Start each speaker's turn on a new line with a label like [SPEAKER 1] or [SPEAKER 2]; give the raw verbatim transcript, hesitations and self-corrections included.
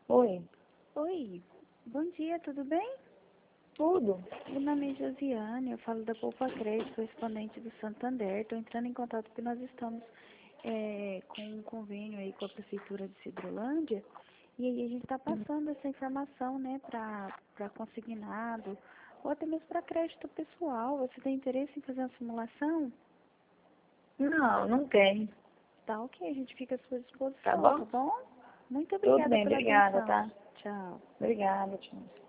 [SPEAKER 1] Oi,
[SPEAKER 2] Oi, bom dia, tudo bem?
[SPEAKER 1] tudo?
[SPEAKER 2] Meu nome é Josiane, eu falo da Poupa Crédito, correspondente do Santander. Estou entrando em contato porque nós estamos é, com um convênio aí com a Prefeitura de Cidrolândia e aí a gente está passando essa informação, né, para para consignado ou até mesmo para crédito pessoal. Você tem interesse em fazer uma simulação?
[SPEAKER 1] Não, não tem.
[SPEAKER 2] Tá ok, a gente fica à sua
[SPEAKER 1] Tá
[SPEAKER 2] disposição, tá
[SPEAKER 1] bom?
[SPEAKER 2] bom? Muito
[SPEAKER 1] Tudo
[SPEAKER 2] obrigada
[SPEAKER 1] bem,
[SPEAKER 2] pela
[SPEAKER 1] obrigada,
[SPEAKER 2] atenção.
[SPEAKER 1] tá?
[SPEAKER 2] Tchau.
[SPEAKER 1] Obrigada, tchau.